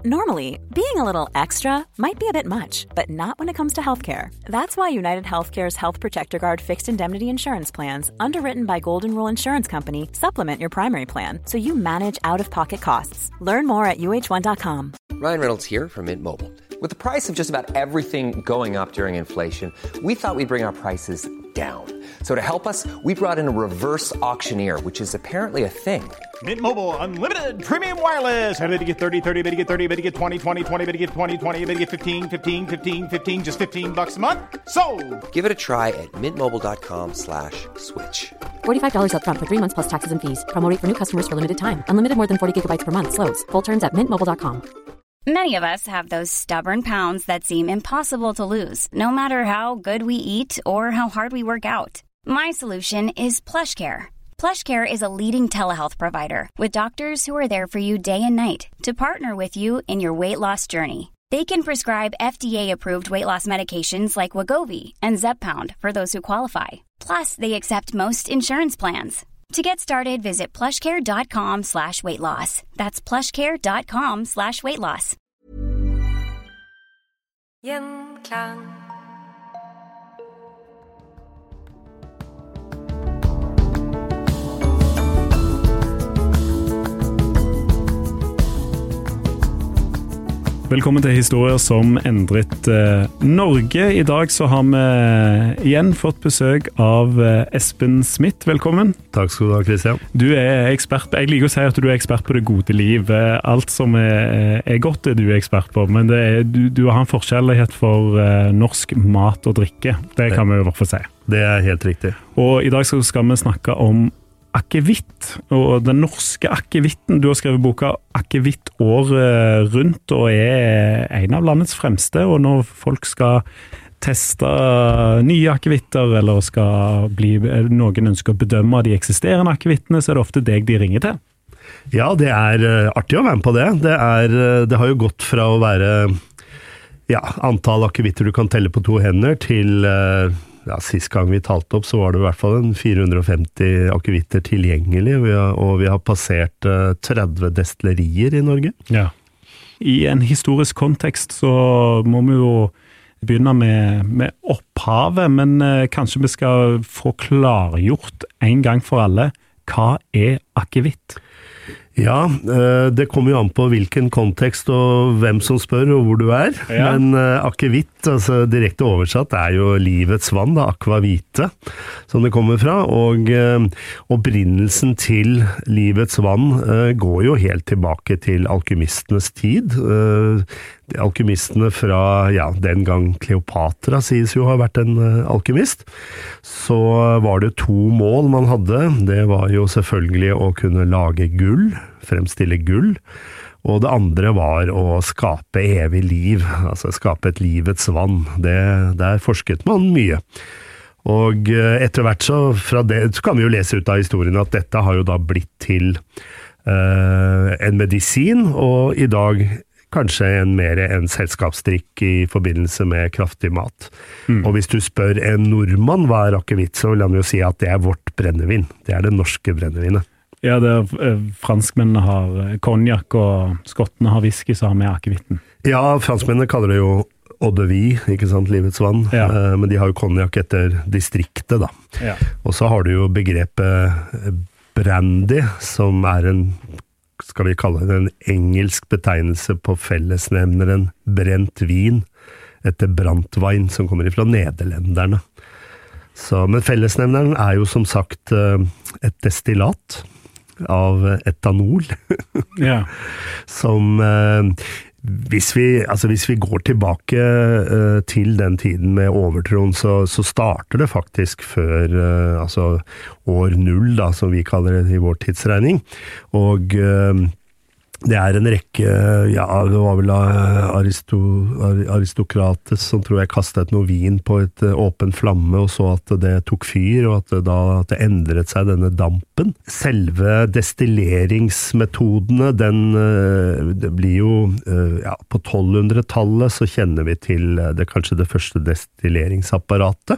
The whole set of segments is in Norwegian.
Normally, being a little extra might be a bit much, but not when it comes to healthcare. That's why United Healthcare's Health Protector Guard fixed indemnity insurance plans, underwritten by Golden Rule Insurance Company, supplement your primary plan so you manage out-of-pocket costs. Learn more at uh1.com. Ryan Reynolds here from Mint Mobile. With the price of just about everything going up during inflation, we thought we'd bring our prices down. So to help us, we brought in a reverse auctioneer, which is apparently a thing. Mint Mobile Unlimited Premium Wireless. How to get 30, 30, bit to get 30, bit to get 20, 20, 20, bit to get 20, 20, bit to get 15, 15, 15, 15, just $15 a month? Sold! Give it a try at mintmobile.com/switch. $45 up front for 3 months plus taxes and fees. Promo rate for new customers for limited time. Unlimited more than 40 gigabytes per month. Slows full terms at mintmobile.com. Many of us have those stubborn pounds that seem impossible to lose, no matter how good we eat or how hard we work out. My solution is PlushCare. PlushCare is a leading telehealth provider with doctors who are there for you day and night to partner with you in your weight loss journey. They can prescribe FDA-approved weight loss medications like Wegovy and Zepbound for those who qualify. Plus, they accept most insurance plans. To get started, visit plushcare.com/weightloss. That's plushcare.com/weightloss. Gjenklang. Velkommen til Historier som endret Norge. I dag så har vi igjen fått besøk av Espen Smith. Velkommen. Takk skal du ha, Christian. Du ekspert, jeg liker å si at du ekspert på det gode liv. Alt som godt du ekspert på, men du har en forskjellighet for norsk mat og drikke. Det kan vi i hvert fall si. Det helt riktig. Og i dag skal vi snakke om akevitt, og den norske akevitten. Du har skrevet boka Akevitt året rundt, og en av landets fremste, og når folk skal teste nye akevitter, eller noen ønsker å bedømme de eksisterende akevittene, så det ofte deg de ringer til. Ja, det artig å være med på det. Det har jo gått fra å være antall akevitter du kan telle på 2 hender, til sist gang vi talte opp så var det i hvert fall 450 akevitter tilgjengelig, og vi har passert 30 destillerier i Norge. Ja. I en historisk kontekst så må vi jo begynne med opphavet, men kanskje vi skal få klargjort en gang for alle, hva akevitt? Ja, det kommer jo an på hvilken kontekst og hvem som spør og hvor du ja. Men akevitt, altså direkte oversatt, jo livets vann, da, aquavite, som det kommer fra, og opprinnelsen til livets vann går jo helt tilbake til alkymistenes tid. Alkymistene fra, den gang Kleopatra sies jo har vært en alkymist, så var det 2 mål man hadde. Det var jo selvfølgelig å kunne lage gull, fremstille gull, og det andre var å skape evig liv, altså skape et livets vann. Der forsket man mye. Og etter hvert så kan vi jo lese ut av historien at dette har jo da blitt til en medisin, og i dag kanskje mer en selskapsdrikk i forbindelse med kraftig mat. Og hvis du spør en nordmann hva akevitt, så vil han jo si at det vårt brennevin. Det det norske brennevinet. Ja, franskmennene har konjakk, og skottene har whisky, så har vi akevitten. Ja, franskmennene kaller det jo eau de vie, ikke sant, livets vann. Ja. Men de har jo konjakk etter distriktet, da. Ja. Og så har du jo begrepet brandy, som skal vi kalle det en engelsk betegnelse på fellesnevneren brent vin, etter brandwein, som kommer fra nederlenderne. Men fellesnevneren jo som sagt et destillat av etanol, ja. Som hvis vi går tilbake til den tiden med overtroen, så starter det faktisk før år 0, da, som vi kaller det i vår tidsregning, og det en rekke, det var vel Aristokrates som tror jeg kastet noe vin på et åpen flamme, og så at det tok fyr, og at det endret seg denne dampen. Selve destilleringsmetodene, det blir jo, på 1200-tallet så kjenner vi til kanskje det første destilleringsapparatet.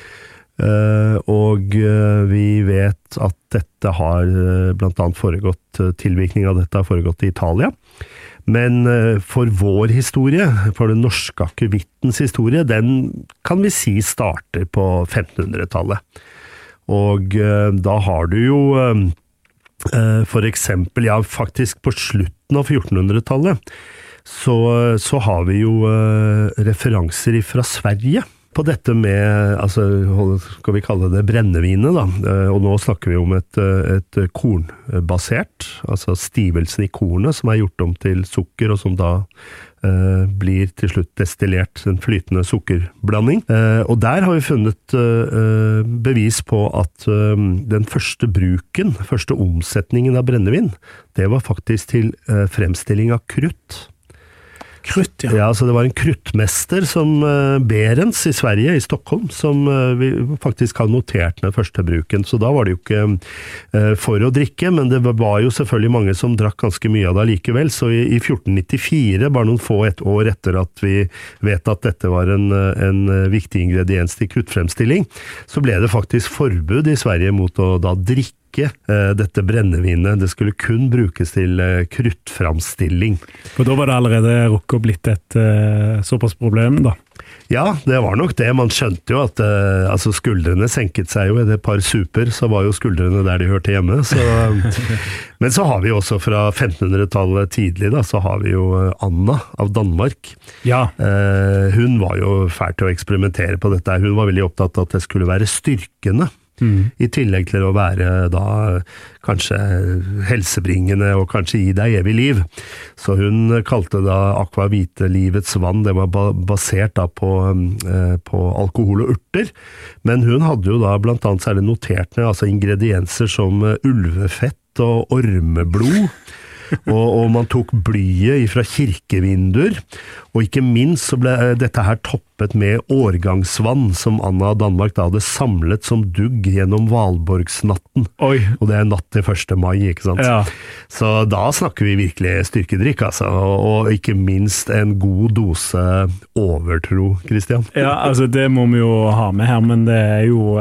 Og vi vet at dette har blant annet tilvirkning av dette har foregått i Italia. Men for vår historie, for den norske akevittens historie, den kan vi si starter på 1500-tallet. Og da har du jo for eksempel, ja faktisk på slutten av 1400-tallet, så har vi jo referanser fra Sverige på dette med, altså skal vi kalle det brennevinet da, og nå snakker vi om et kornbasert, altså stivelsen i kornet som gjort om til sukker og som da blir til slutt destillert en flytende sukkerblanding. Og der har vi funnet bevis på at den første bruken, første omsetningen av brennevin, det var faktisk til fremstilling av krutt. Krutt, ja. Ja, så det var en kruttmester som Berens i Sverige, i Stockholm, som vi faktisk har notert den første bruken. Så da var det jo ikke for å drikke, men det var jo selvfølgelig mange som drakk ganske mye av det likevel. Så i 1494, bare noen få et år etter at vi vet at dette var en viktig ingrediens til kruttfremstilling, så ble det faktisk forbud i Sverige mot å da drikke dette brennevinet. Det skulle kun brukes til kruttframstilling. For da var det allerede rukket å blitt et såpass problem da? Ja, det var nok det. Man skjønte jo at altså skuldrene senket seg jo i et par super, så var jo skuldrene der de hørte hjemme. Så, men så har vi også fra 1500-tallet tidlig, da, så har vi jo Anna av Danmark. Ja. Hun var jo fæl til å eksperimentere på dette. Hun var veldig opptatt av at det skulle være styrkende. I tillegg til å være da kanskje helsebringende og kanskje gi deg evig liv. Så hun kalte da akvavite livets vann, det var basert da på alkohol og urter, men hun hadde jo da blant annet særlig notert ned altså ingredienser som ulvefett og ormeblod, og man tok blyet fra kirkevinduer, og ikke minst så ble dette her toppet med årgangsvann som Anna av Danmark da hadde samlet som dugg gjennom Valborgsnatten. Oi. Og det natt til 1. mai, ikke sant? Ja. Så da snakker vi virkelig styrkedrikk, altså, og ikke minst en god dose overtro, Christian. Ja, altså det må vi jo ha med her, men det jo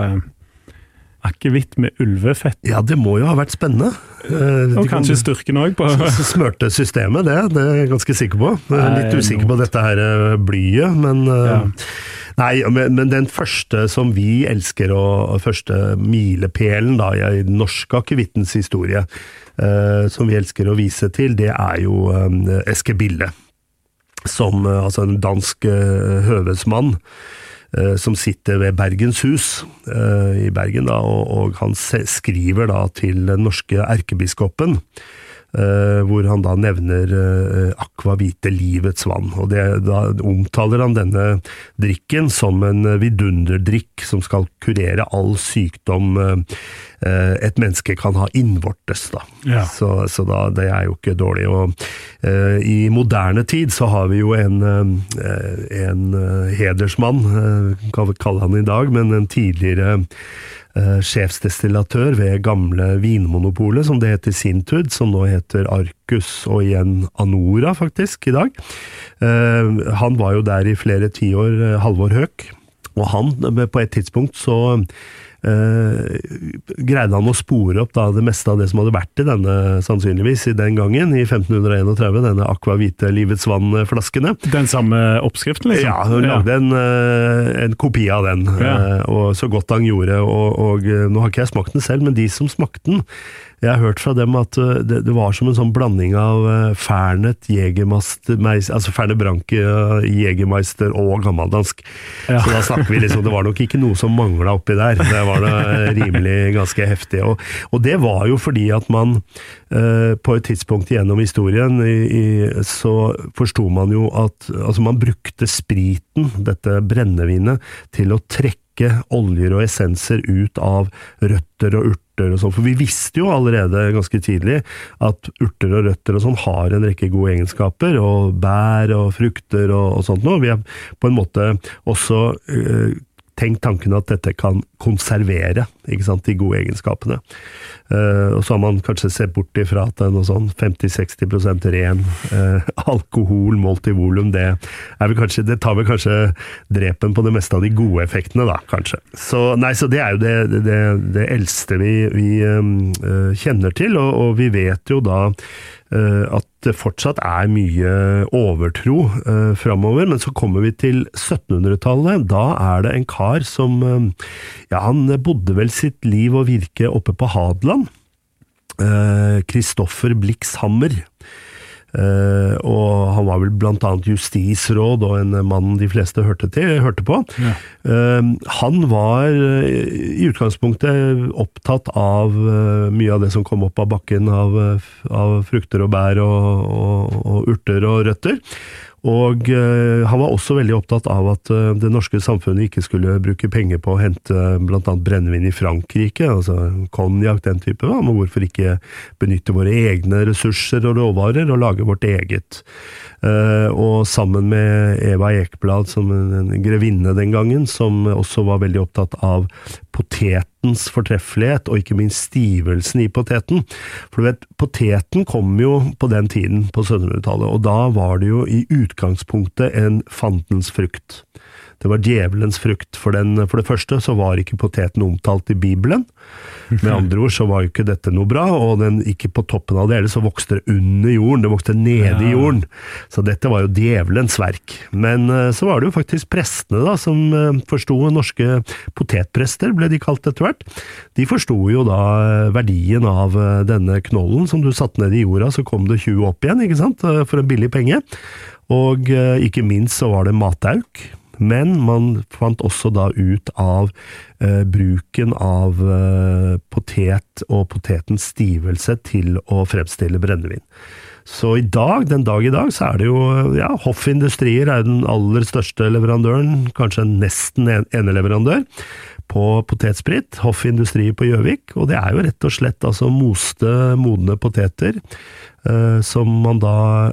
akevitt med ulvefett. Ja, det må jo ha vært spennende. Og kanskje styrken også på smørte systemet, det er jeg ganske sikker på. Jeg er litt usikker på dette her blyet, men ja. Nei, men den første som vi elsker, og første milepælen da, i den norske akevittens historie, som vi elsker å vise til, det er jo Eske Bille, som altså en dansk høvedsmann, som sitter ved Bergens hus i Bergen da, og han skriver da til den norske erkebiskopen, hvor han da nevner akvavite livets vann, og da omtaler han denne drikken som en vidunderdrikk som skal kurere all sykdom et menneske kan ha innvortes da. Ja. Så da, det er jo ikke dårlig, og i moderne tid så har vi jo en hedersmann, kan vi kalle han i dag, men en tidligere sjefsdestillatør ved gamle vinmonopolet, som det heter Sintud, som nå heter Arcus, og igjen Anora faktisk i dag. Han var jo der i flere tiår, Halvor Høek, og han på et tidspunkt så greide han å spore opp da det meste av det som hadde vært i denne, sannsynligvis i den gangen, i 1531, denne akvavite livets vann-flaskene. Den samme oppskriften liksom? Ja, han lagde en kopi av den, og så godt han gjorde, og nå har ikke jeg smakt den selv, men de som smakte den, jeg har hørt fra dem at det var som en sånn blanding av Fernet, Jägermeister, altså Fernet Branca, Jägermeister og gammeldansk. Ja. Så da snakker vi liksom, det var nok ikke noe som manglet oppi der. Det var det rimelig ganske heftig. Og det var jo fordi at man på et tidspunkt gjennom historien så forstod man jo at altså man brukte spriten, dette brennevinet, til å trekke oljer og essenser ut av røtter og urter og sånn, for vi visste jo allerede ganske tidlig at urter og røtter og sånn har en rekke gode egenskaper, og bær og frukter og sånt nå. Vi har på en måte også tenkt tanken at dette kan konservere, ikke sant, de gode egenskapene. Og så har man kanskje sett bort ifra at det er noe sånn 50-60% ren alkohol målt i volum, det tar vel kanskje drepen på det meste av de gode effektene da, kanskje. Så det er jo det eldste vi kjenner til, og vi vet jo da at det fortsatt mye overtro fremover, men så kommer vi til 1700-tallet. Da det en kar som, han bodde vel sitt liv og virke oppe på Hadeland. Kristoffer Blixhammer. Og han var vel blant annet justisråd og en mann de fleste hørte på. Ja. Han var i utgangspunktet opptatt av mye av det som kom opp av bakken av frukter og bær og urter og røtter. Og han var også veldig opptatt av at det norske samfunnet ikke skulle bruke penger på å hente blant annet brennevin i Frankrike, altså konjak, den type, men hvorfor ikke benytte våre egne ressurser og råvarer og lage vårt eget. Og sammen med Eva Ekblad, som en grevinne den gangen, som også var veldig opptatt av potetens fortreffelighet, og ikke minst stivelsen i poteten. For du vet, poteten kom jo på den tiden, på 1700-tallet, og da var det jo i utgangspunktet en fandens frukt. Det var djevelens frukt. For det første så var ikke poteten omtalt i Bibelen. Med andre ord så var jo ikke dette noe bra, og den ikke på toppen av det hele så vokste det under jorden, det vokste nede i jorden. Så dette var jo djevelens verk. Men så var det jo faktisk prestene da, som forstod, norske potetprester ble de kalt etter hvert. De forstod jo da verdien av denne knollen som du satte ned i jorda, så kom det 20 opp igjen, ikke sant, for en billig penge. Og ikke minst så var det matauk. Men man fant også da ut av bruken av potet og potetens stivelse til å fremstille brennevin. Så den dag i dag, så det jo, Hoff Industrier den aller største leverandøren, kanskje nesten ene leverandør, på potetsprit, Hoff Industrier på Gjøvik, og det jo rett og slett altså moste, modne poteter, som man da,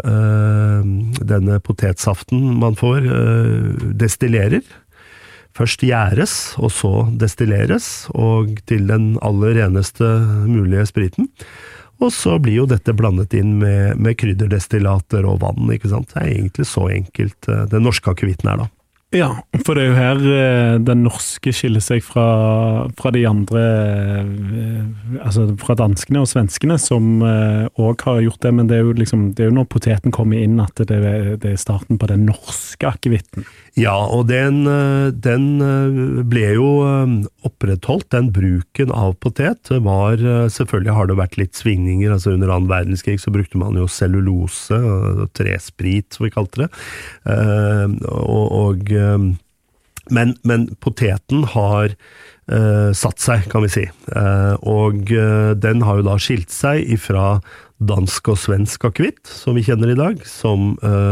denne potetsaften man får, destillerer. Først gjæres, og så destilleres, og til den aller reneste mulige spriten. Og så blir jo dette blandet inn med krydderdestillater og vann, ikke sant? Det egentlig så enkelt den norske akevitten da. Ja, for det jo her den norske skiller seg fra de andre, altså fra danskene og svenskene, som også har gjort det, men det jo liksom, det jo når poteten kommer inn at det starten på den norske akevitten. Ja, og den ble jo opprettholdt, den bruken av potet var, selvfølgelig har det vært litt svingninger, altså under 2. verdenskrig så brukte man jo cellulose, tresprit som vi kalte det, men poteten har satt seg, kan vi si, og den har jo da skilt seg ifra dansk og svensk akevitt, som vi kjenner i dag, som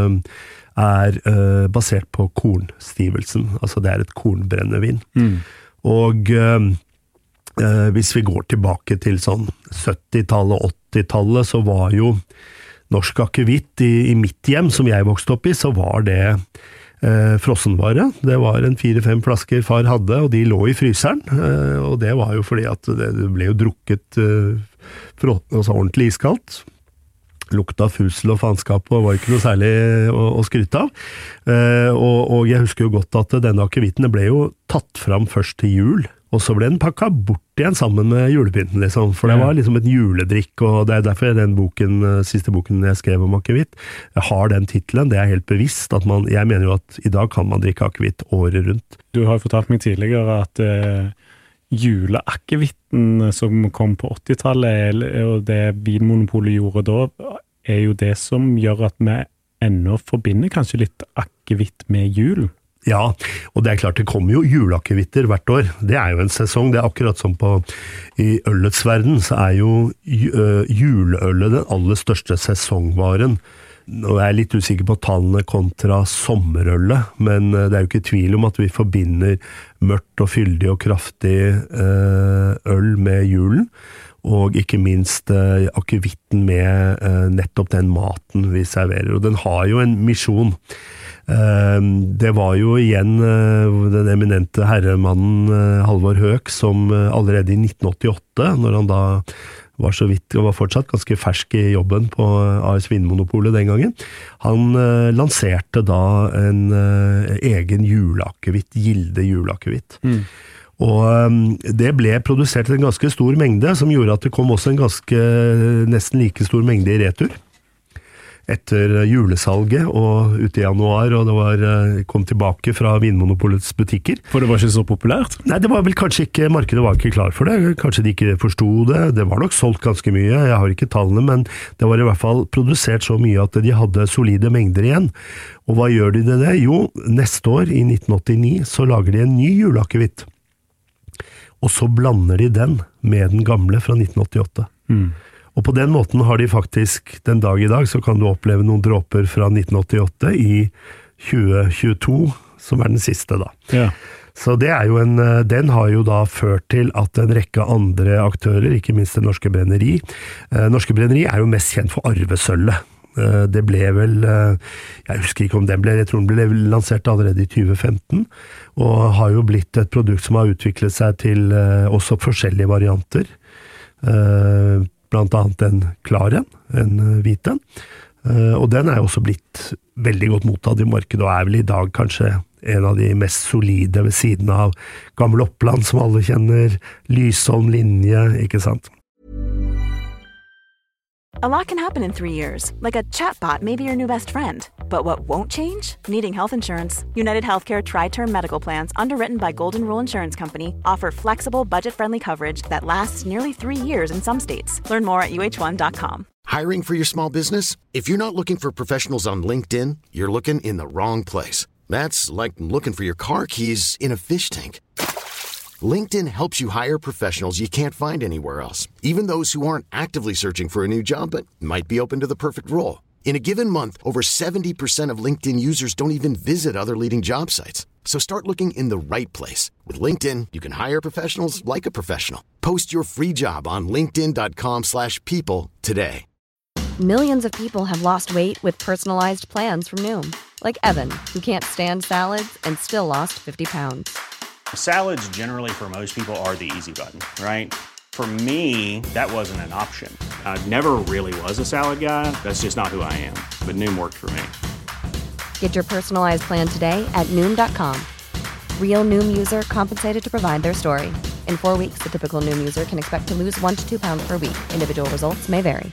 basert på kornstivelsen, altså det et kornbrennevin. Og hvis vi går tilbake til sånn 70-tallet, 80-tallet, så var jo norsk akevitt i mitt hjem, som jeg vokste opp i, så var det frossenvare. Det var 4-5 flasker far hadde, og de lå i fryseren, og det var jo fordi at det ble jo drukket altså ordentlig iskaldt. Lukta fusel og faenskap, og var ikke noe særlig å skryte av. Og jeg husker jo godt at denne akevitten ble jo tatt fram først til jul, og så ble den pakket bort igjen sammen med julepynten, liksom. For det var liksom et juledrikk, og det derfor den siste boken jeg skrev om akevitt, har den titelen. Det helt bevisst at jeg mener jo at i dag kan man drikke akevitt året rundt. Du har jo fortalt meg tidligere at juleakevitten som kom på 80-tallet, og det Vinmonopolet gjorde da, jo det som gjør at vi ennå forbinder kanskje litt akevitt med jul. Ja, og det klart, det kommer jo juleakevitter hvert år. Det jo en sesong, det akkurat som i ølets verden, så jo juleølet den aller største sesongvaren. Nå jeg litt usikker på tallene kontra sommerølet, men det jo ikke tvil om at vi forbinder mørkt og fyldig og kraftig øl med julen, og ikke minst akevitten med nettopp den maten vi serverer. Og den har jo en misjon. Det var jo igjen den eminente herremannen Halvor Høek som allerede i 1988, når han da var så vidt og var fortsatt ganske fersk i jobben på AS Vinmonopolet den gangen, han lanserte da en egen juleakevitt, Gilde juleakevitt. Og det ble produsert en ganske stor mengde, som gjorde at det kom også en ganske nesten like stor mengde i retur. etter julesalget og ute I januar, og det kom tilbake fra Vinmonopolets butikker. For det var ikke så populært? Nei, det var vel kanskje ikke, markedet var ikke klar for det, kanskje de ikke forstod det, det var nok solgt ganske mye, jeg har ikke tallene, men det var I hvert fall produsert så mye at de hadde solide mengder igjen. Og hva gjør de det? Jo, neste år, I 1989, så lager de en ny juleakevitt. Og så blander de den med den gamle fra 1988. Og på den måten har de faktisk, den dag I dag, så kan du oppleve noen dråper fra 1988 I 2022, som den siste da. Ja. Så det jo den har jo da ført til at en rekke andre aktører, ikke minst det Norske Brenneri. Norske Brenneri jo mest kjent for arvesølvet. Det ble vel, jeg husker ikke om jeg tror den ble lansert allerede I 2015, og har jo blitt et produkt som har utviklet seg til også forskjellige varianter, blant annet en klar en hvit en, og den jo også blitt veldig godt mottatt I markedet, og vel I dag kanskje en av de mest solide ved siden av Gammel Oppland, som alle kjenner, Lysholm linje, ikke sant? A lot can happen in 3 years, like a chatbot may be your new best friend. But what won't change? Needing health insurance. United Healthcare Tri-Term Medical Plans, underwritten by Golden Rule Insurance Company, offer flexible, budget-friendly coverage that lasts nearly 3 years in some states. Learn more at uh1.com. Hiring for your small business? If you're not looking for professionals on LinkedIn, you're looking in the wrong place. That's like looking for your car keys in a fish tank. LinkedIn helps you hire professionals you can't find anywhere else, even those who aren't actively searching for a new job but might be open to the perfect role. In a given month, over 70% of LinkedIn users don't even visit other leading job sites. So start looking in the right place. With LinkedIn, you can hire professionals like a professional. Post your free job on linkedin.com/people today. Millions of people have lost weight with personalized plans from Noom. Like Evan, who can't stand salads and still lost 50 pounds. Salads generally for most people are the easy button, right? For me, that wasn't an option. I never really was a salad guy. That's just not who I am. But Noom worked for me. Get your personalized plan today at Noom.com. Real Noom user compensated to provide their story. In 4 weeks, the typical Noom user can expect to lose 1 to 2 pounds per week. Individual results may vary.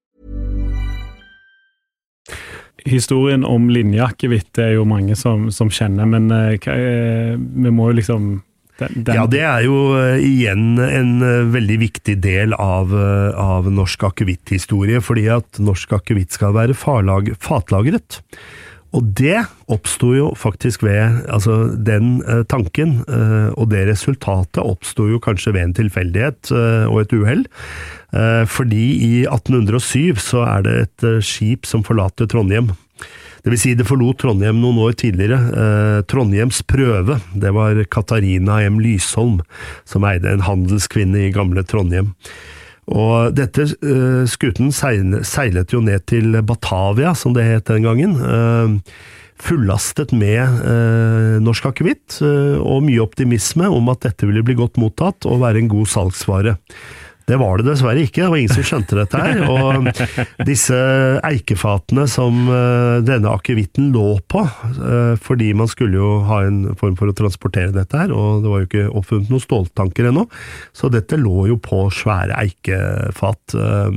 Historien om linjeakevitt jo mange som kjenner, men vi må jo liksom... Ja, det jo igjen en veldig viktig del av norsk akevitthistorie, fordi at norsk akevitt skal være fatlagret. Og det oppstod jo faktisk ved, altså den tanken og det resultatet oppstod jo kanskje ved en tilfeldighet og et uheld, fordi I 1807 så det et skip som forlater Trondheim. Det vil si det forlot Trondheim noen år tidligere. Trondheims prøve, det var Katarina M. Lysholm, som eide en handelskvinne I gamle Trondheim. Og dette skuten seilet jo ned til Batavia, som det het den gangen, fullastet med norsk akevitt, og mye optimisme om at dette ville bli godt mottatt og være en god salgsvare. Det var det dessverre ikke, det var ingen som skjønte dette her, og disse eikefatene som denne akevitten lå på, fordi man skulle jo ha en form for å transportere dette her, og det var jo ikke oppfunnet noen ståltanker ennå, så dette lå jo på svære eikefat.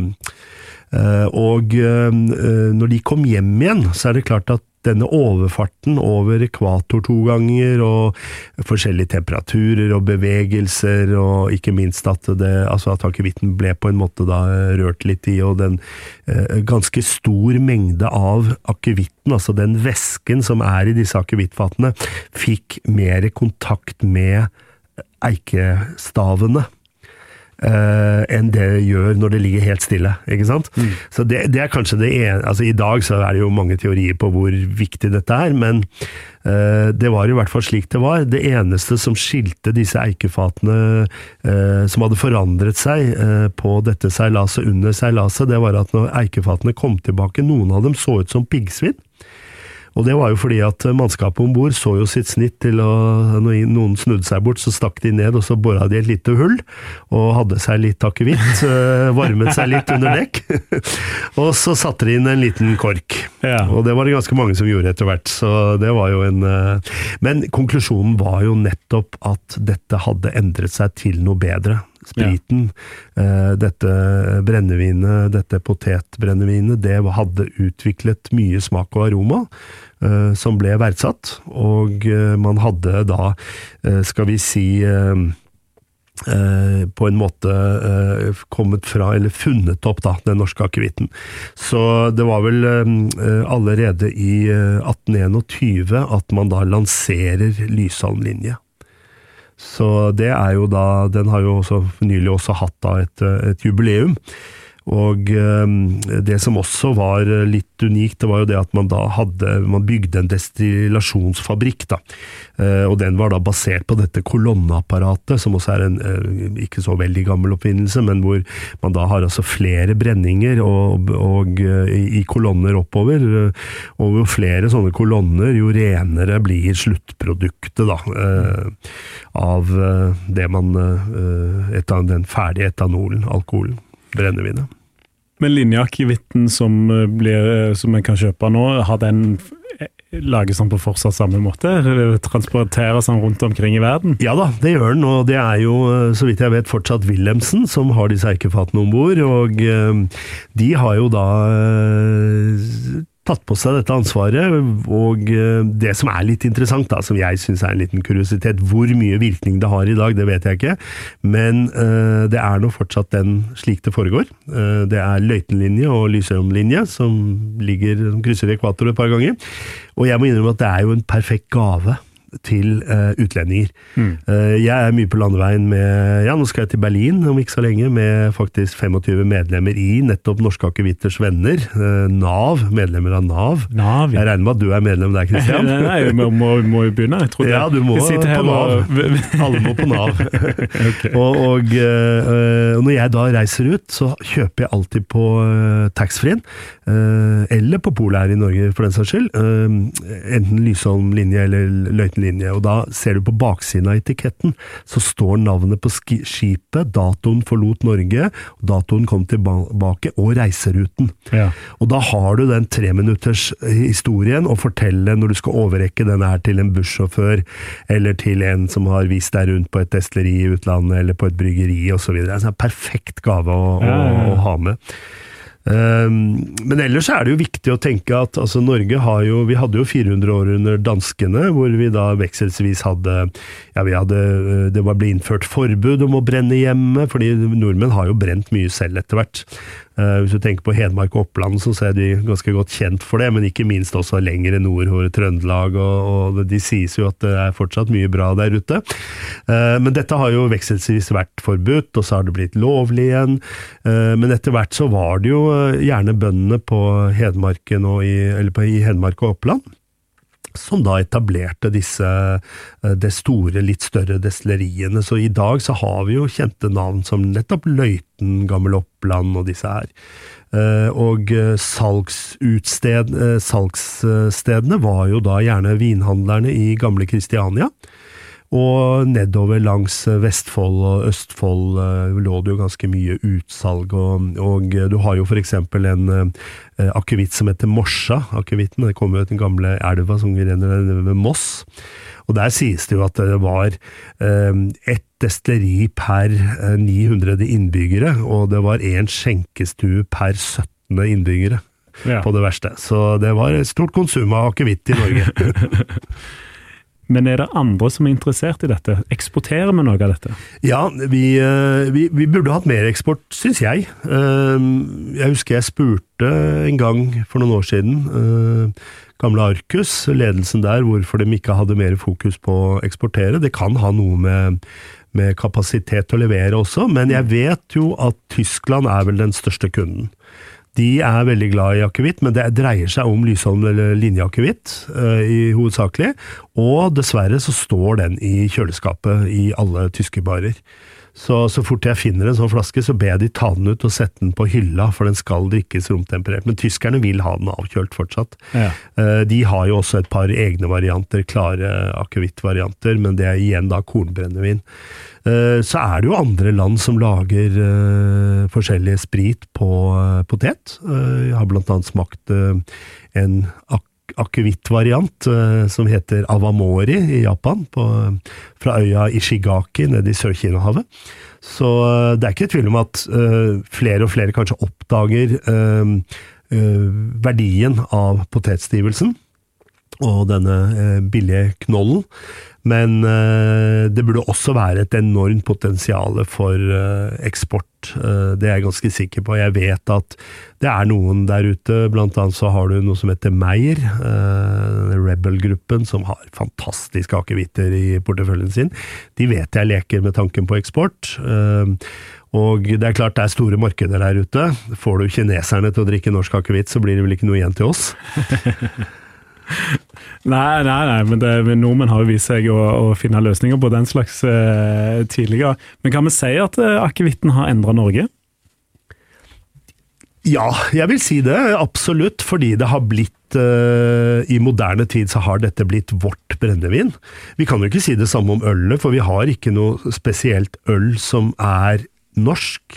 Og når de kom hjem igjen, så det klart at denne overfarten over ekvator 2 ganger, og forskjellige temperaturer og bevegelser, og ikke minst at at akevitten ble på en måte da rørt litt I, og den ganske stor mengde av akevitten, altså den væsken som I disse akevittfatene, fikk mer kontakt med eikestavene. Enn det gjør når det ligger helt stille, ikke sant? Så det kanskje det altså I dag så det jo mange teorier på hvor viktig dette men det var I hvert fall slik det var. Det eneste som skilte disse eikefatene som hadde forandret seg på dette seilaset under seilaset, det var at når eikefatene kom tilbake, noen av dem så ut som piggsvin. Og det var jo fordi at mannskapet ombord så jo sitt snitt til når noen snudde seg bort, så stakk de ned, og så boret de et lite hull, og hadde seg litt akevitt, varmet seg litt under dekk, og så satte de inn en liten kork. Ja. Og det var det ganske mange som gjorde etter hvert, så det var jo men konklusjonen var jo nettopp at dette hadde endret seg til noe bedre. spriten, dette brennevinet, dette potetbrennevinet, det hadde utviklet mye smak og aroma, som ble verdsatt, og man hadde da, skal vi si, på en måte kommet fra, eller funnet opp da, den norske akevitten. Så det var vel allerede i 1821 at man da lanserer Lysholm-linje. Så det jo da, den har jo også nylig også hatt da et jubileum. Og det som også var litt unikt, det var jo det at man bygde en destillasjonsfabrikk da, og den var da basert på dette kolonneapparatet, som også en ikke så veldig gammel oppfinnelse, men hvor man da har altså flere brenninger og i kolonner oppover, og jo flere sånne kolonner, jo renere blir sluttproduktet da, av det man, den ferdige etanolen, alkoholen. Brennevinet. Men linjeakevitten som man kan kjøpe nå, har den lages den på fortsatt samme måte? Transporteres den rundt omkring i verden? Ja da, det gjør den, og det jo, så vidt jeg vet, fortsatt Wilhelmsen som har disse eikefatene ombord, og de har jo da tatt på seg dette ansvaret, og det som litt interessant da, som jeg synes en liten kuriositet, hvor mye virkning det har i dag, det vet jeg ikke, men det nå fortsatt slik det foregår. Det Løitenlinje og Lysholm-linje som krysser ekvator et par ganger, og jeg må innrømme at det jo en perfekt gave til utlendinger. Jeg mye på landeveien med, nå skal jeg til Berlin om ikke så lenge, med faktisk 25 medlemmer i nettopp Norske Akevitters venner, NAV, medlemmer av NAV. NAV, ja. Jeg regner med at du medlem der, Kristian. Nei, vi må jo begynne, jeg tror det. Ja, du må på NAV. Alle må på NAV. Okay. Og når jeg da reiser ut, så kjøper jeg alltid på taxfree-en, eller på Polet her i Norge, for den saks skyld, enten Lysholm-linje eller Løitenlinje, og da ser du på baksiden av etiketten, så står navnet på skipet, datoen forlot Norge, datoen kom tilbake, og reiseruten. Ja. Og da har du den 3-minutters historien å fortelle når du skal overrekke den til en bussjåfør, eller til en som har vist deg rundt på et destilleri i utlandet, eller på et bryggeri, og så videre. Det en sånn perfekt gave å ha med. Men ellers det jo viktig å tenke at altså Norge vi hadde jo 400 år under danskene, hvor vi da vekselsvis det ble innført forbud om å brenne hjemme, fordi nordmenn har jo brent mye selv etter hvert. Hvis du tenker på Hedmark og Oppland, så er de ganske godt kjent for det, men ikke minst også lengre nord, Trøndelag, og de sies jo at det fortsatt mye bra der ute. Men dette har jo vekselsvis vært forbudt, og så har det blitt lovlig igjen. Men etter hvert så var det jo gjerne bøndene på Hedmarken i Hedmark og Oppland, som da etablerte det store, litt større destilleriene. Så i dag så har vi jo kjente navn som nettopp Løiten, Gammel Oppland og disse her. Og salgsstedene var jo da gjerne vinhandlerne i gamle Kristiania, og nedover langs Vestfold og Østfold lå det jo ganske mye utsalg, og du har jo for eksempel en akevitt som heter Morsa. Akevitten, det kommer jo til den gamle elva som renner ved Moss, og der sies det jo at det var ett destilleri per 900 innbyggere, og det var en skjenkestue per 17 innbyggere på det verste. Så det var et stort konsum av akevitt i Norge. Men det andre som interessert i dette? Eksporterer vi noe av dette? Ja, vi burde hatt mer eksport, synes jeg. Jeg husker jeg spurte en gang for noen år siden gamle Arcus, ledelsen der, hvorfor de ikke hadde mer fokus på å eksportere. Det kan ha noe med kapasitet til å levere også, men jeg vet jo at Tyskland vel den største kunden. De veldig glad i akevitt, men det dreier seg om Lysholm eller linjeakevitt i hovedsakelig, og dessverre så står den i kjøleskapet i alle tyske barer. Så fort jeg finner en sånn flaske, så ber jeg de ta den ut og sette den på hylla, for den skal drikkes romtemperert. Men tyskerne vil ha den avkjølt fortsatt. Ja. De har jo også et par egne varianter, klare akevittvarianter, men det igjen da kornbrennevin. Så det jo andre land som lager forskjellige sprit på potet. Jeg har blant annet smakt en akevittvariant som heter Awamori I Japan, fra øya Ishigaki nede I Sør-Kinahavet. Så det ikke tvil om at flere og flere kanskje oppdager verdien av potetstivelsen og denne billige knollen. Men det burde også være et enormt potensial for eksport. Det jeg ganske sikker på. Jeg vet at det noen der ute, blant annet så har du noe som heter Meyer, Rebel-gruppen, som har fantastiske akevitter I porteføljen sin. De vet jeg leker med tanken på eksport. Og det klart det store markeder der ute. Får du kineserne til å drikke norsk akevitt, så blir det vel ikke noe igjen til oss. Nei, men nordmenn har jo vist seg å finne løsninger på den slags tidligere. Men kan vi si at akevitten har endret Norge? Ja, jeg vil si det, absolutt, fordi det har blitt, I moderne tid så har dette blitt vårt brennevin. Vi kan jo ikke si det samme om ølet, for vi har ikke noe spesielt øl som norsk.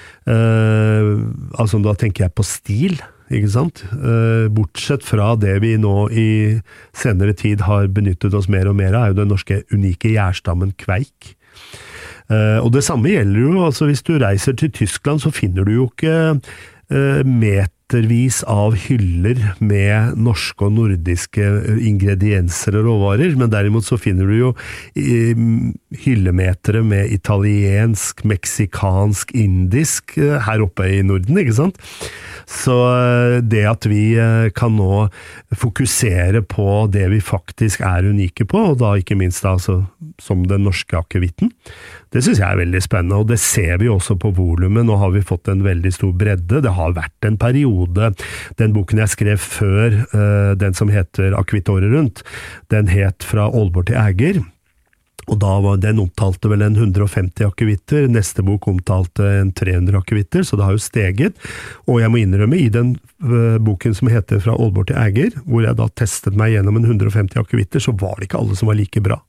Altså da tenker jeg på stil, ikke sant? Bortsett fra det vi nå I senere tid har benyttet oss mer og mer av, jo den norske unike gjærstammen kveik. Og det samme gjelder jo, altså hvis du reiser til Tyskland så finner du jo ikke metervis av hyller med norske og nordiske ingredienser og råvarer, men derimot så finner du jo hyllemetere med italiensk, meksikansk, indisk her oppe I Norden, ikke sant? Så det at vi kan nå fokusere på det vi faktisk unike på, og da ikke minst da, altså, som den norske akevitten, det synes jeg veldig spennende, og det ser vi også på volumet. Nå har vi fått en veldig stor bredde. Det har vært en periode, den boken jeg skrev før, den som heter Akevittåret rundt, den het Fra Aalborg til Æger, og da den omtalte vel en 150 akevitter, neste bok omtalte en 300 akevitter, så det har jo steget, og jeg må innrømme I den boken som heter Fra Aalborg til Æger, hvor jeg da testet meg gjennom en 150 akevitter, så var det ikke alle som var like bra.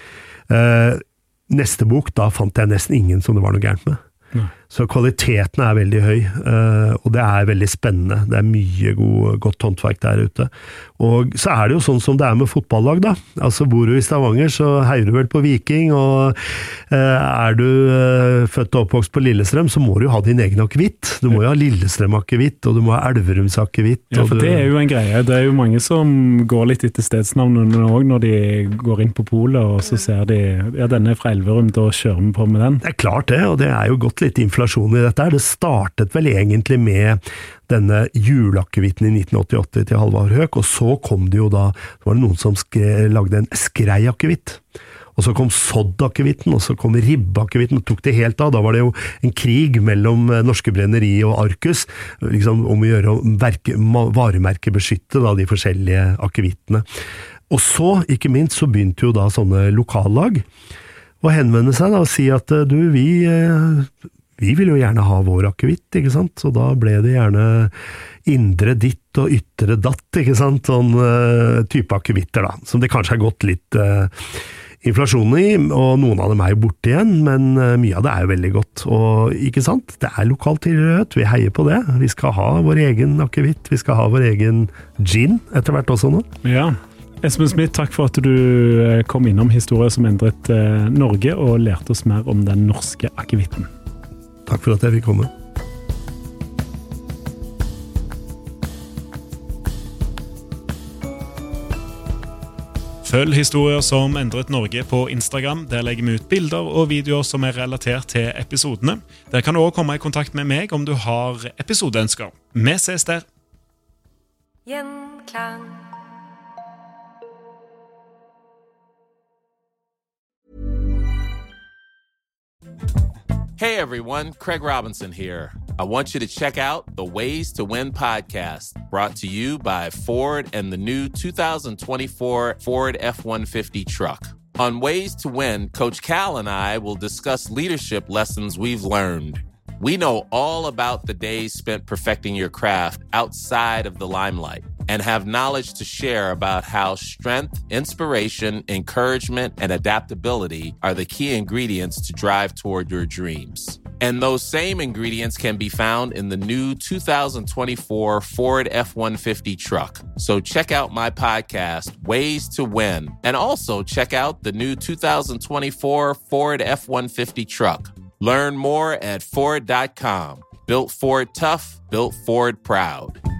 Neste bok, da fant jeg nesten ingen som det var noe gærent med. Så kvaliteten veldig høy, og det veldig spennende. Det mye godt håndverk der ute. Og så det jo sånn som det med fotballag da. Altså bor du I Stavanger, så heier du vel på Viking, og du født og oppvokst på Lillestrøm, så må du ha din egen akevitt. Du må jo ha Lillestrøm-akevitt, og du må ha Elverums-akevitt. Ja, for det jo en greie. Det jo mange som går litt etter stedsnavnene også, når de går inn på polet, og så ser de, ja, denne fra Elverum, da kjører vi på med den. Det klart det, og det jo gått litt inflasjon I dette. Det startet vel egentlig med denne julakevitten I 1988 til Halvard Høek, og så kom det jo da, var det noen som lagde en skreiakevitt. Og så kom soddakevitten, og så kom ribbakevitten, og tok det helt av. Da var det jo en krig mellom Norske Brenneri og Arcus, liksom om å gjøre varemerkebeskytte da, de forskjellige akevittene. Og så, ikke minst, så begynte jo da sånne lokallag å henvende seg da, og si at vi vil jo gjerne ha vår akevitt, ikke sant? Så da ble det gjerne indre ditt og ytre datt, ikke sant? Sånn type akevitter da, som det kanskje har gått litt inflasjon I, og noen av dem jo borte igjen, men mye av det jo veldig godt. Og ikke sant? Det lokal tilhørighet, vi heier på det. Vi skal ha vår egen akevitt, vi skal ha vår egen gin etter hvert også nå. Ja. Espen Smith, takk for at du kom innom historier som endret Norge og lærte oss mer om den norske akevitten. Takk for at jeg fikk komme. Følg historier som endret Norge på Instagram. Der legger vi ut bilder og videoer som relatert til episodene. Der kan du også komme I kontakt med meg om du har episodeønsker. Vi ses der! Gjenklang. Hey everyone, Craig Robinson here. I want you to check out the Ways to Win podcast, brought to you by Ford and the new 2024 Ford F-150 truck. On Ways to Win, Coach Cal and I will discuss leadership lessons we've learned. We know all about the days spent perfecting your craft outside of the limelight and have knowledge to share about how strength, inspiration, encouragement, and adaptability are the key ingredients to drive toward your dreams. And those same ingredients can be found in the new 2024 Ford F-150 truck. So check out my podcast, Ways to Win, and also check out the new 2024 Ford F-150 truck. Learn more at Ford.com. Built Ford tough, built Ford proud.